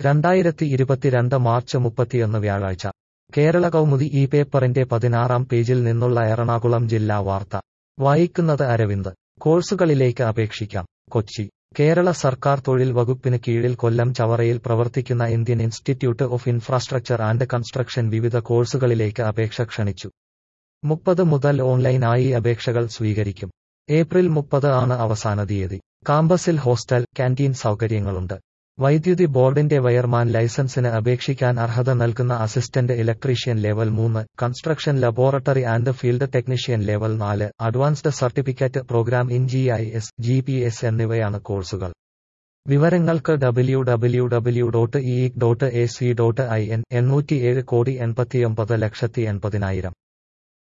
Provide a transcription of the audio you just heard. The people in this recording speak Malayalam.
2022 മാർച്ച് 31 വ്യാഴാഴ്ച കേരള കൗമുദി ഈ പേപ്പറിന്റെ 16-ാം പേജിൽ നിന്നുള്ള എറണാകുളം ജില്ലാ വാർത്ത വായിക്കുന്നത് അരവിന്ദ്. കോഴ്സുകളിലേക്ക് അപേക്ഷിക്കാം. കൊച്ചി. കേരള സർക്കാർ തൊഴിൽ വകുപ്പിന് കീഴിൽ കൊല്ലം ചവറയിൽ പ്രവർത്തിക്കുന്ന Indian institute of infrastructure and construction വിവിധ കോഴ്സുകളിലേക്ക് അപേക്ഷ ക്ഷണിച്ചു. 30 മുതൽ ഓൺലൈൻ ആയി അപേക്ഷകൾ സ്വീകരിക്കും. ഏപ്രിൽ 30 ആണ് അവസാന തീയതി. കാമ്പസിൽ ഹോസ്റ്റൽ, കാന്റീൻ സൗകര്യങ്ങളുണ്ട്. വൈദ്യുതി ബോർഡിന്റെ വയർമാൻ ലൈസൻസിന് അപേക്ഷിക്കാൻ അർഹത നൽകുന്ന assistant electrician level 3, construction laboratory and field technician level 4, advanced certificate programme in GIS, GPS എന്നിവയാണ് കോഴ്സുകൾ. വിവരങ്ങൾക്ക് www.eec.ac.in. 807,89,80,000